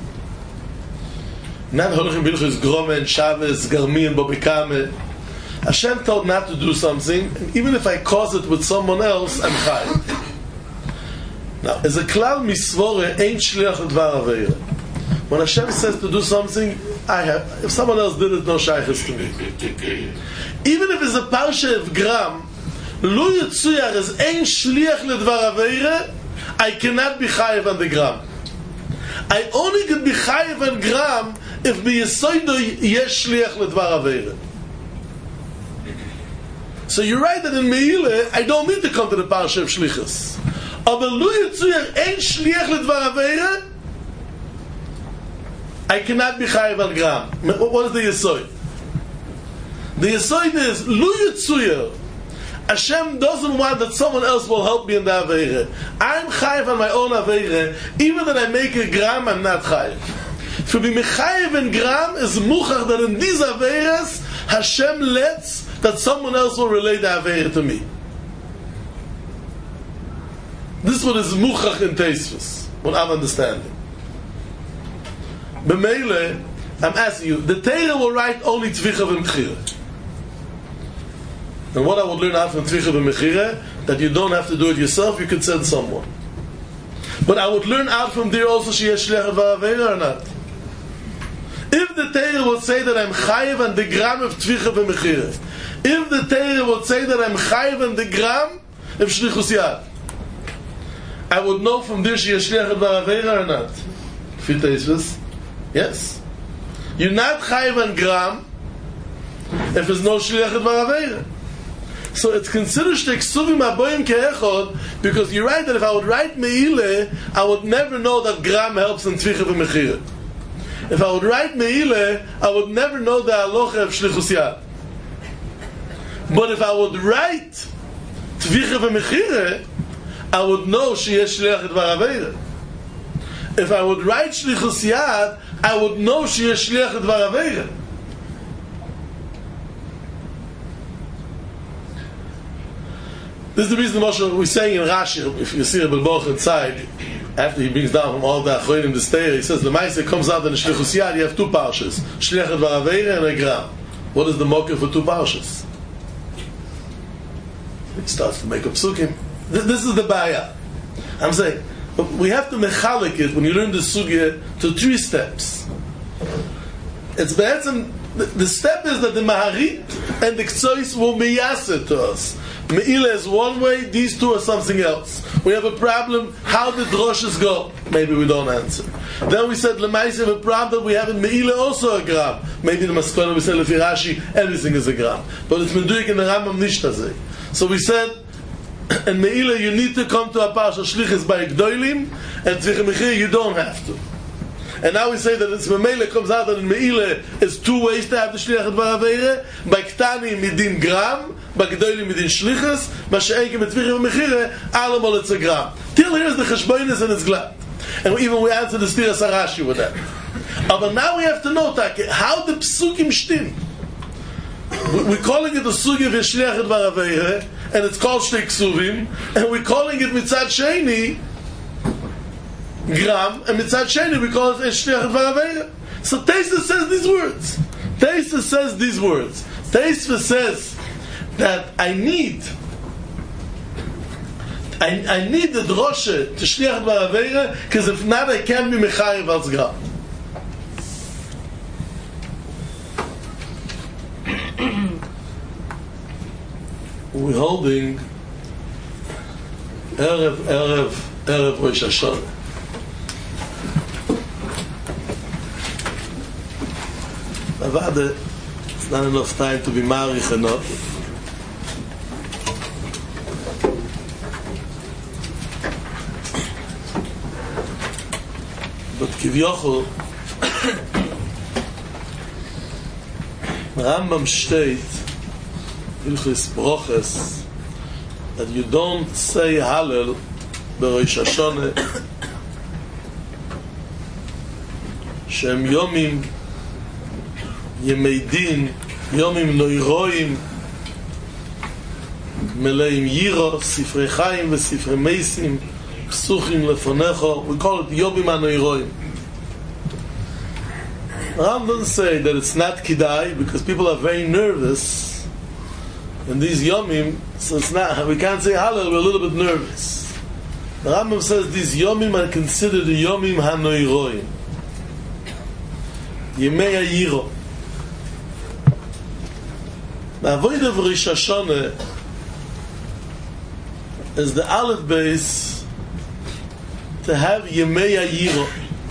Not Holchim Bilchus Grome and Shabbos, Garmi and Bobikame. Hashem told not to do something, and even if I cause it with someone else, I'm chayav. Now, as a klal misvore, ain't shliach l'dvar aveira. When Hashem says to do something, I have. If someone else did it, no shaychus to me. Even if it's a parsha of gram, lo yitzuyar as ain't shliach l'dvar aveira, I cannot be chayav on the gram. I only could be chayav on gram if b'yesoido yesh shliach ledvar aveira. So you're right that in Meile I don't need to come to the parsha of shlichus. Aber lu yitzuyer ein shliach ledvar aveira, I cannot be chayav on gram. What is the yesoid? The yesoid is lu yitzuyer Hashem doesn't want that someone else will help me in the Aveira. I'm chayiv on my own Aveira. Even that I make a gram, I'm not chayiv. To be mechayiv in gram is muchach that in these Aveiras, Hashem lets that someone else will relate the Aveira to me. This is what is muchach in Teisvus, what I'm understanding. B'meile, I'm asking you, the Torah will write only Tvicha v'Mechira. And what I would learn out from Tvicha v'Mechira, that you don't have to do it yourself, you could send someone. But I would learn out from there also Sheyesh Shliach v'Aveira or not. If the Torah would say that I'm chayiv and the gram of Tvicha v'Mechira, if the Torah would say that I'm chayiv and the gram of Shlichus Yad, I would know from there Sheyesh Shliach v'Aveira or not. Fiteisvus? Yes. You're not chayiv and gram if there's no Shliach v'Aveira. So it's considered Shteiksuvim Aboyim Ke'echod, because you're right that if I would write Me'ile, I would never know that gram helps in Tvicha v'Mechira. If I would write Me'ile, I would never know the halacha of Shlichus Yad. But if I would write Tvicha v'Mechira, I would know Sheyesh Shliach v'Aveira. If I would write Shlichus Yad, I would know Sheyesh Shliach v'Aveira. This is the reason Moshe we're saying in Rashi, if you see Rebbe Boch inside, after he brings down from all the Achronim the Steir, he says the Maaseh comes out in the Shlichus Yad, you have two parshas, Shliach v'Aveira and a gram. What is the mocker for two parshas? It starts to make up psukim. This is the baya. I'm saying, we have to mechalik it when you learn the sugya to 3 steps. It's be'etzem, the step is that the Maharit and the Ktsois will be yasser to us. Me'ila is one way, these two are something else. We have a problem, how the droshes go? Maybe we don't answer. Then we said, Lemais have a problem that we have in Me'ila also a gram. Maybe the Maskona we said, Lefi Rashi, everything is a gram. But it's Menduik in the Rambam Nishtazeh. So we said, in Me'ila you need to come to a parsha Shlichus by Gdoilim, and Tvicha Mechir you don't have to. And now we say that it's Me'ila comes out that in Me'ila is 2 ways to have the Shliach v'Aveira, by Ktani midin gram, by Gdoilim midin Shlichus, by She'ekim et Tvicha Mechir, allemal it's a gram. Till here's the Cheshbonis and it's glad. And even we answer the Stiras Arashi with that. But now we have to know how the Psukim shtim. We're calling it the Sugi v'Shliach v'Aveira, and it's called Shtei Ksuvim, and we're calling it Mitzad Sheni gram, and Mitzad Sheni we call it Shliach v'Aveira. So Teisva says these words. Teisva says these words. Teisva says that I need the droshe to Shliach v'Aveira, because if not I can't be Mechayiv als gram. We're holding Erev Rosh Hashanah. Avada, it's not enough time to be marich enough. But Kivyochel, Rambam state, Hilchis Broches, that you don't say Hallel b'Rosh Hashanah Shem Yomim Yemei Din Yomim Noiroim Meleim Yiro Sifrei Chaim v'Sifrei Meisim Psuchim Lefonecho. We call it Yomim HaNoiroim. Ram doesn't say that it's not Kidai because people are very nervous in these Yomim, so it's not, we can't say Hallel, we're a little bit nervous. The Rambam says these Yomim are considered the Yomim HaNoiroim. Yemei HaYiro. The avoid of Rosh Hashanah is the Aleph base to have Yemei HaYiro.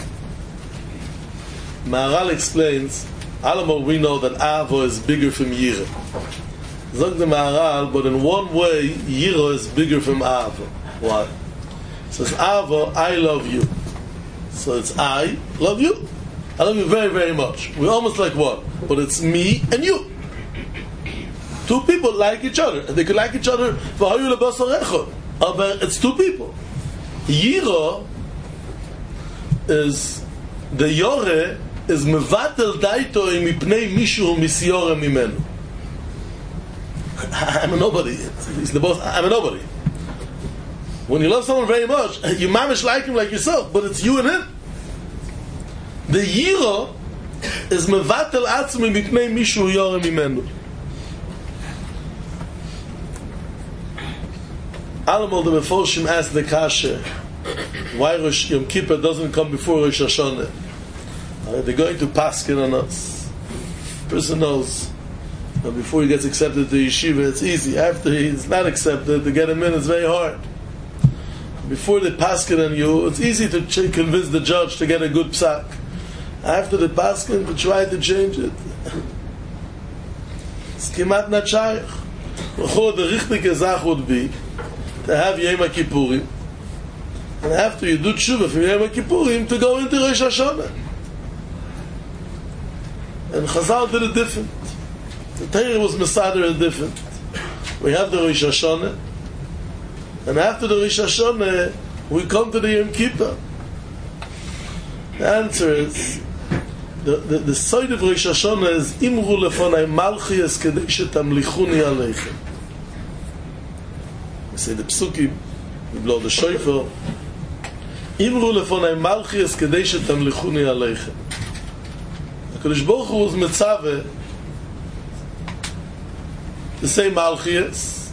Maharal explains, Alamo we know that Avo is bigger from Yira. Zog the Maharal, but in one way, Yiro is bigger from Avo. Why? It says, Avo, I love you. So it's I love you. I love you very, very much. We're almost like one. But it's me and you. two people like each other. They could like each other. It's two people. Yira is the Yore is mevatel daito mipnei mishu misyore mimenu. I'm a nobody. It's the boss. I'm a nobody. When you love someone very much, you mamish like him like yourself, but it's you and him. The Yira is mevatel atzmi mipnei mishu yore mimenu. Alamal the Mefoshim asked the Kasha, why Rosh Yom Kippur doesn't come before Rosh Hashanah? They're going to paskin on us. The person knows that before he gets accepted to yeshiva, it's easy. After he's not accepted, to get him in, it's very hard. Before they paskin on you, it's easy to convince the judge to get a good psak. After the paskin, to try to change it. It's kimat not shaykh. The richtige Sach would be to have Yom Kippurim, and after you do tshuva from Yom Kippurim to go into Rosh Hashanah. And Chazal did it different. The Torah was Mesader different. We have the Rosh Hashanah, and after the Rosh Hashanah we come to the Yom Kippur. The answer is the side of Rosh Hashanah is Imru lefonai malchias kedei shetamlichuni aleichem. We say the psukim, we blow the shofar. Imru lefonai malchias kedei shetamlichuni aleichem. HaKadosh Baruch Hu was metzaveh to say malchias,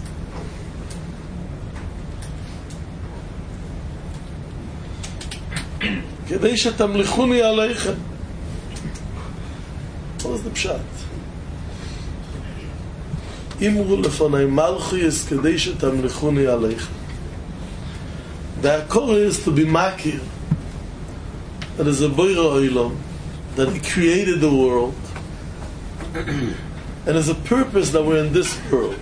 kedei shetamlichuni aleichem. What is the pshat? Imru lefonai malchias kedei shetamlichuni aleichem. The Akor is to be makir that is a boira oilam, that He created the world, and there's a purpose that we're in this world.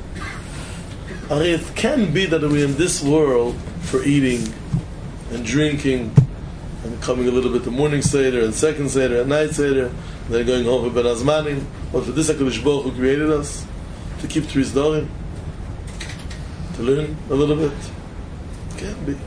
It can be that we're in this world for eating and drinking and coming a little bit to morning seder and second seder and night seder, and then going home for Ben Azmanim. But for this HaKadosh Baruch Hu created us to keep Tris Dorim, to learn a little bit. Can't be.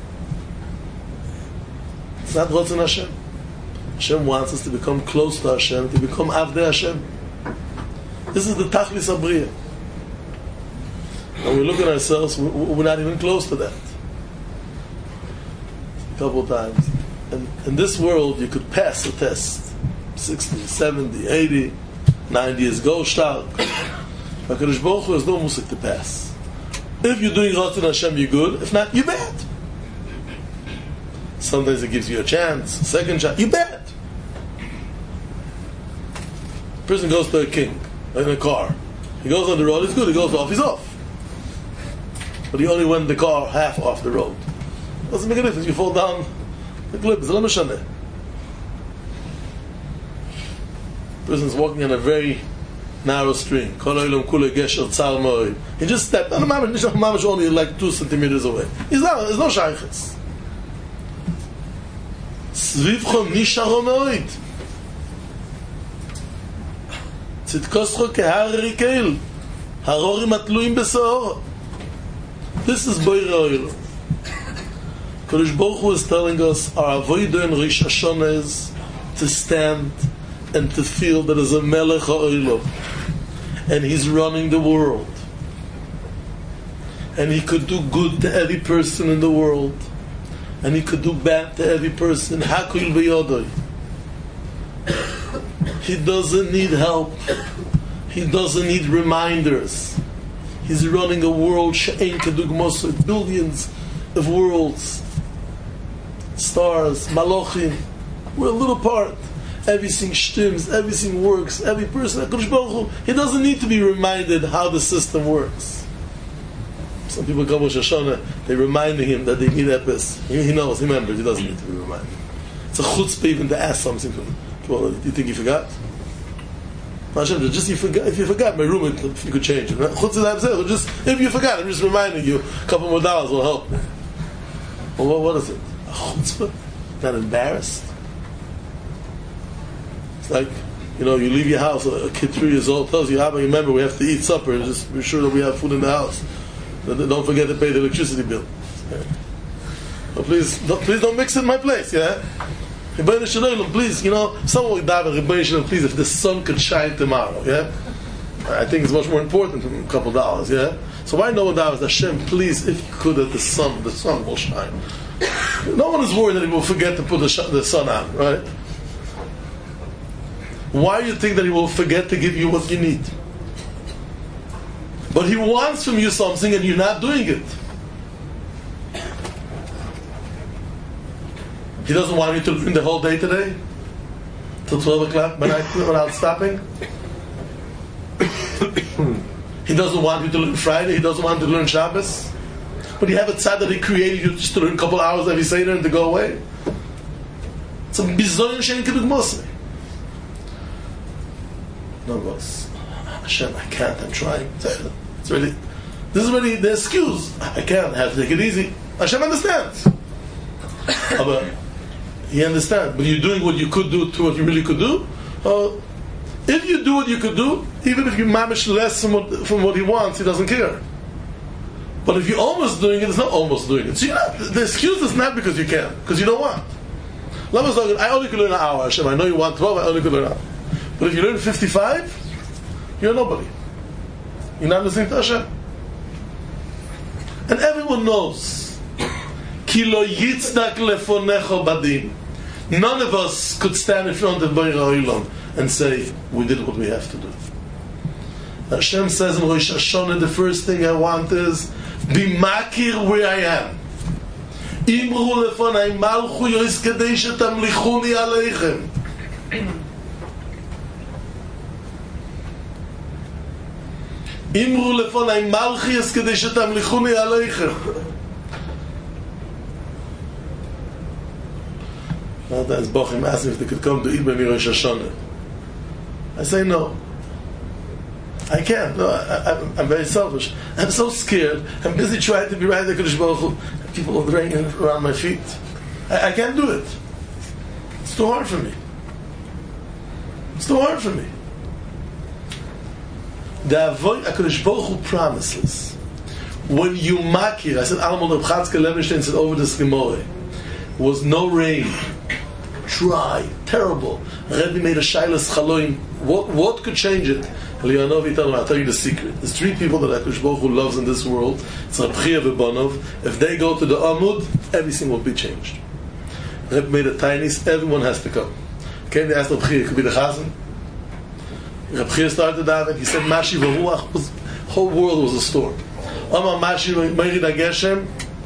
It's not Ratzon Hashem. Hashem wants us to become close to Hashem, to become Avdei Hashem. This is the Tachlis Abriya. And we look at ourselves, we're not even close to that. A couple of times. And in this world, you could pass a test. 60, 70, 80, 90 is go stark. HaKadosh Baruch Hu has no musik to pass. If you're doing Ratzon Hashem, you're good. If not, you're bad. Sometimes it gives you a chance, second chance, you're bad. A person goes to a king in a car. He goes on the road, he's good. He goes off, he's off. But he only went the car half off the road. Doesn't make a difference. You fall down the cliff. It's a person's walking on a very narrow stream. He just stepped on the mamash only like 2 centimeters away. There's no shaykhs. Svivcho nisharo me'oid. Tzidkoscho kehar rikel. Harorim atluim besoor. This is Boira Oil. Kadosh Baruch Hu is telling us our avodah in Rosh Hashanah is to stand and to feel that there's a Melech HaOlam and He's running the world, and He could do good to every person in the world, and He could do bad to every person. Hakol b'yodoi. He doesn't need help. He doesn't need reminders. He's running a world she'ein kedugmos, billions of worlds, stars, malachim. We're a little part. Everything stims, everything works, every person. HaKadosh Baruch Hu, he doesn't need to be reminded how the system works. Some people come with Rosh Hashanah, they're reminding him that they need epis. He knows, he remembers, he doesn't need to be reminded. It's a chutzpah even to ask something from him. Well, do you think he forgot? Hashem, just if you forgot, my room, if you could change it. Just if you forgot, I'm just reminding you, a couple more dollars will help. Well, what is it? A chutzpah? Not embarrassed? It's like You know, you leave your house, a kid 3 years old tells you, Abba, remember, we have to eat supper, just be sure that we have food in the house. Don't forget to pay the electricity bill. Yeah. Oh, please don't mix it in my place, yeah? Please, you know, someone would die, please, if the sun could shine tomorrow, yeah? I think it's much more important than a couple dollars, yeah? So why no one dollars? Hashem, please, if you could, that the sun will shine. No one is worried that he will forget to put the sun on, right? Why do you think that he will forget to give you what you need? But he wants from you something and you're not doing it. He doesn't want you to learn the whole day today? Till 12 o'clock without stopping? He doesn't want you to learn Friday, he doesn't want you to learn Shabbos? But you have a tzad that he created you just to learn a couple hours every Seder and to go away? It's a bizoyin shein kedug mosei. No, boss. Hashem, I can't, I'm trying. This is already the excuse. I can't, I have to take it easy. Hashem understands. But he understands. But you're doing what you could do to what you really could do? If you do what you could do, even if you mamish less from what he wants, he doesn't care. But if you're almost doing it, it's not almost doing it. So the excuse is not because you can, because you don't want. I only could learn an hour, Hashem. I know you want 12, I only could learn an hour. But if you learn 55, you're nobody. You're not listening to Hashem. And everyone knows. Ki lo yitzdak lefonecho badin. None of us could stand in front of Borei Olam and say, we did what we have to do. Hashem says in Rosh Hashanah, the first thing I want is, be makir where I am. Imru lefonai malchu yois kedei shetamlichuni aleichem. Imru lefonai malchi es kedei shetamlichuni aleichem. Sometimes Bochim asked me if they could come to eat by me Rosh Hashanah. I say no. I can't. No, I'm very selfish. I'm so scared. I'm busy trying to be right at Kodesh Baruch Hu. People are raining around my feet. I can't do it. It's too hard for me. It's too hard for me. The avoid HaKadosh Baruch Hu promises. When you makir, I said, Almon Reb Chatzke Levenstein said over this Gemara, was no rain, dry, terrible. Rebbe made a shaylas chaloim. What could change it? I'll tell you the secret. There's 3 people that HaKadosh Baruch Hu loves in this world. It's Reb Chia v'Banov. If they go to the Amud, everything will be changed. Rebbe made a tainis. Everyone has to come. Okay, they asked Reb Chia, it could be the Chazan. Reb Chia started that. He said, Mashi v'Ruach. The whole world was a storm. Amar Mashi Merid HaGeshem.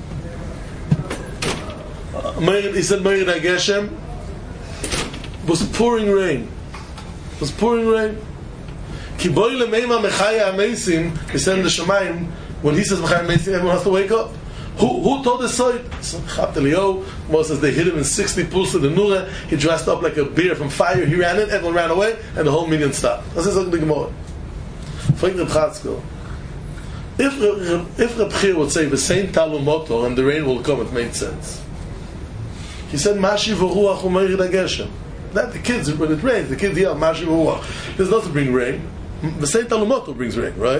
He said Merid HaGeshem. Was pouring rain. It was pouring rain. Ki boi lemeima mechaya amesim, he said in the Shemaim, when he says mechaya amesim, everyone has to wake up. Who told the side? Chapt Eliyahu. Moses, they hit him in 60 pulsa the Nura. He dressed up like a bear from fire. He ran in, everyone ran away, and the whole minyan stopped. That's the Gemara. Frank Reb Chatzkel. If Reb Chia would say the same Talumoto and the rain will come, it made sense. He said, Mashi v'ruach u'merid HaGeshem. Not the kids, when it rains, the kids yell, Mashi v'ruach. There's not to bring rain. The same Talumoto brings rain, right?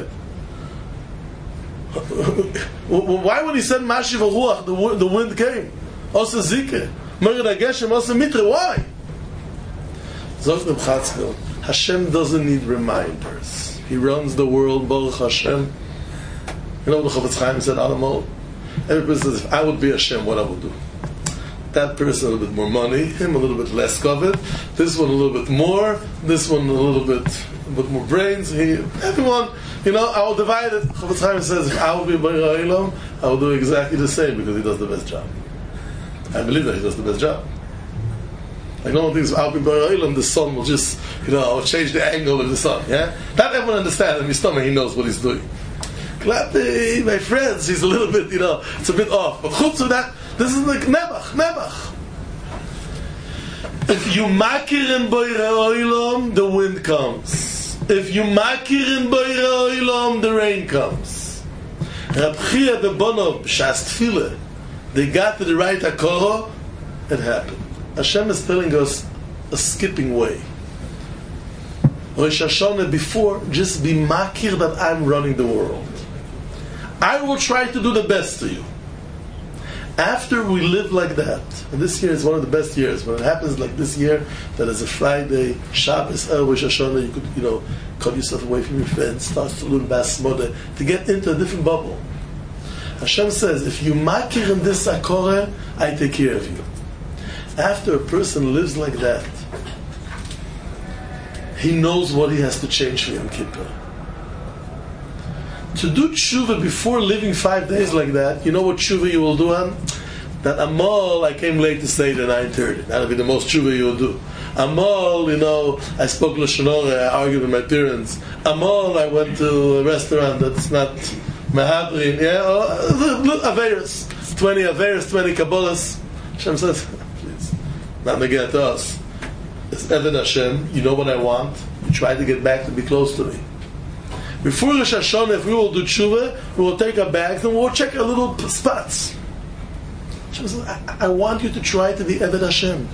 Why when he said Mashi v'ruach, the wind came? Also Zike. Merid HaGeshem, also Mitre. Why? Zok Reb Chatzkel. Hashem doesn't need reminders. He runs the world, Baruch Hashem. You know what the Chofetz Chaim said, Alamol? Every person says, if I would be Hashem, what I would do? That person a little bit more money, him a little bit less covered, this one a little bit more, this one a little bit more brains. Everyone, I will divide it. Chofetz Chaim says, if I would be Borei Olam, I will do exactly the same because he does the best job. I believe that he does the best job. Like no one thinks I'll be Borei Olam, the sun will just, I'll change the angle of the sun. Yeah, not everyone understands. In his stomach, he knows what he's doing. Klapi, my friends, he's a little bit, it's a bit off. But chutz of that, this is like Nebuch. If you makir in Borei Olam, the wind comes. If you makir in Borei Olam, the rain comes. Reb Chia v'Banov b'shas tefillah, they got to the right hakora, it happened. Hashem is telling us a skipping way. Rosh Hashanah before, just be makir that I'm running the world. I will try to do the best to you. After we live like that, and this year is one of the best years, when it happens like this year, that is a Friday, Shabbos, Rosh Hashanah, you could, cut yourself away from your friends, start to learn Bas Moda, to get into a different bubble. Hashem says, if you makir in this akore, I take care of you. After a person lives like that, he knows what he has to change for Yom Kippur. To do tshuva before living 5 days like that, you know what tshuva you will do on? That Amal, I came late to stay at 9:30. That'll be the most tshuva you will do. Amal, I spoke Lashon Hara, I argued with my parents. Amal, I went to a restaurant that's not Mehadrin. Averis. 20 Averis, 20 Kabbalas. Hashem says, please, not again to us. It's Eved Hashem, you know what I want. You try to get back to be close to me. Before Rosh Hashanah, if we will do tshuva, we will take our bags and we'll check our little spots. I want you to try to be Eved Hashem.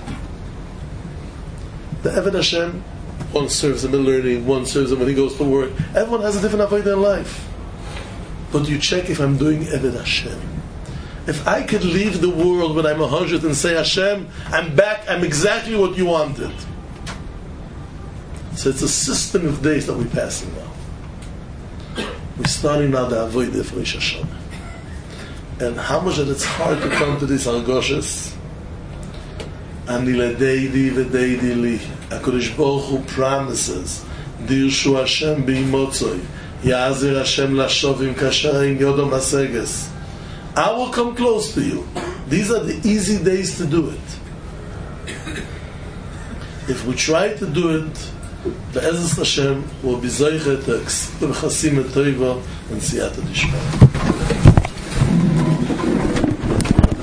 The Eved Hashem, one serves him in learning, one serves him when he goes to work. Everyone has a different avodah in life. But you check if I'm doing Eved Hashem. If I could leave the world when I'm 100 and say, Hashem, I'm back, I'm exactly what you wanted. So it's a system of days that we're passing now. We're starting now the avodah for Rosh Hashanah. And how much that it's hard to come to these argoshes. Ani ledeidi v'deidi li. HaKadosh Baruch Hu promises, Dirshu Hashem b'imotzoi, Ya'azir Hashem lashovim kasher in yodom haseges. I will come close to you. These are the easy days to do it. If we try to do it, Be'ezus Hashem will be zoichet, b'chasim et toiva, and siyata dishma.